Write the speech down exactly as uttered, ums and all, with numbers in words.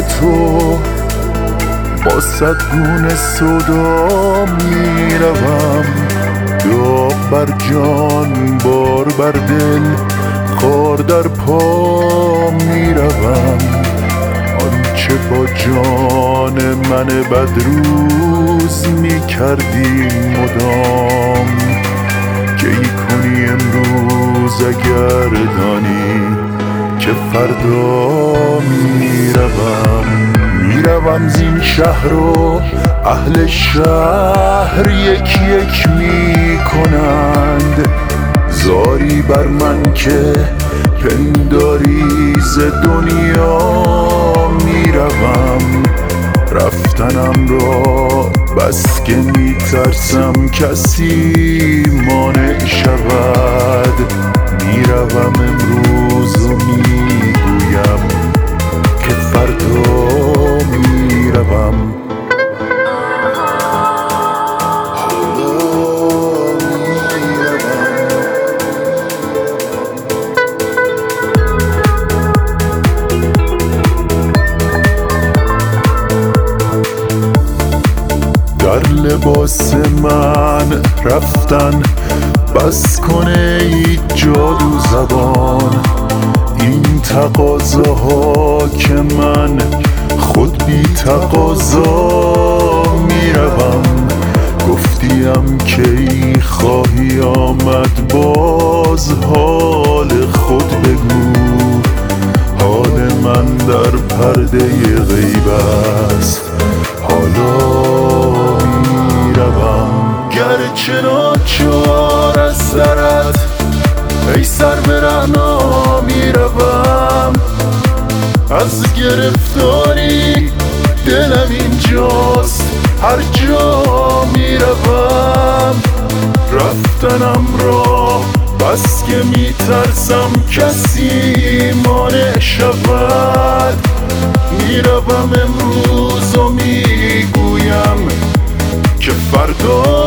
تو با صد گونه صدا میروم، داغ بر جان بار بر دل خار در پا میروم. آنچه با جان من بدروز میکردی مدام، کی کنی امروز اگر دانی که فردا میروم. میروم زین شهر و اهل شهر یک یک میکنند، زاری بر من که پنداری ز دنیا میروم. رفتنم را بس که میترسم کسی مانع شود، میروم امروز و میگویم که فردا میروم. در لباس من رفتن بس کنه ای جادو زبان، این تقاضاها که من خود بی تقاضا میروم. گفتیم که ای خواهی آمد باز حال خود بگو، حال من در پرده غیب است حالا میروم. گرچه ناچار از درت ای سر به رعنا میروم، از گرفتاری دلم اینجاست هر جا میروم. رفتنم را بس که میترسم کسی مانع شود، میروم امروز و میگویم که فردا